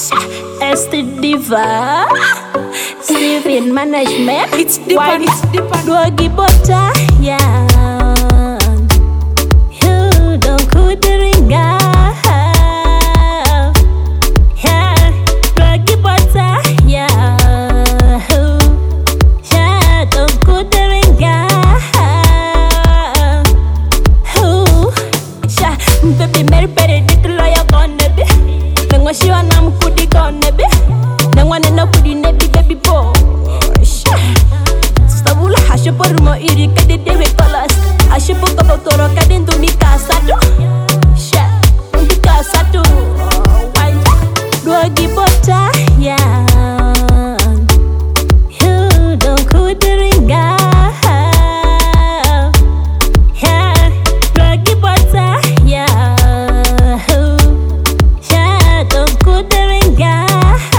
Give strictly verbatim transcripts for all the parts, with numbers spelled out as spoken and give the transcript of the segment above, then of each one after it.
S T Diva, Steven Management. It's deeper, it's deeper. Dwagi Bota, yeah. You don't could ringa. Yeah, Dwagi Bota, yeah. Yeah, don't could ringa. Who? Yeah, baby, Mary Berry, little lawyer gonna be. Nangwa shiwa na mkudi gonna be. Nangwa nena kudi nebi baby boy. Sabula hashipo rumo iri kadi dewe kolas. Hashipo kabo toro kadi ndumi kasado. Sha, ndumi kasado. Dwagi Bota, yeah. You don't could ringa. Yeah, Dwagi Bota, yeah. Yeah, don't could ringa.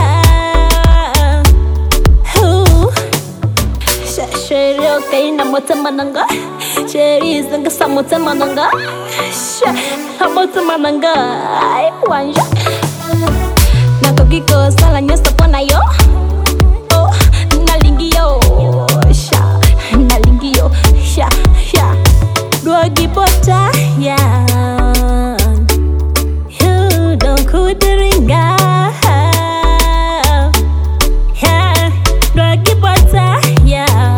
Sheri okay na motema nanga. Sheri zanga sa motema nanga. Sha, motema nanga. Ai wanja. Nakogiko sala nyosa pona yo. Oh, nalingi yo. Sha, nalingi yo. Sha, sha. Dwagi Bota, yeah. You don't could ringa. Yeah, Dwagi Bota, yeah.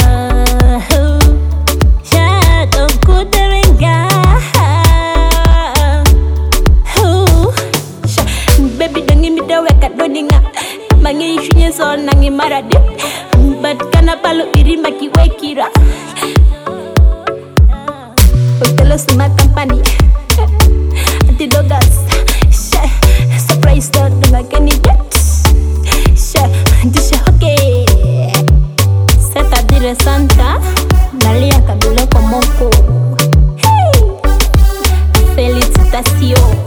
Baby don't give me the work at Doninga. Mangi shunye so nangi marade. But kana palo iri maki wekira. Hotel Sima Company. Anti Dogas. Surprise to the magani jet. Disha hoke. Seta dire Santa. Nalia kabilo komoko. Felicitations.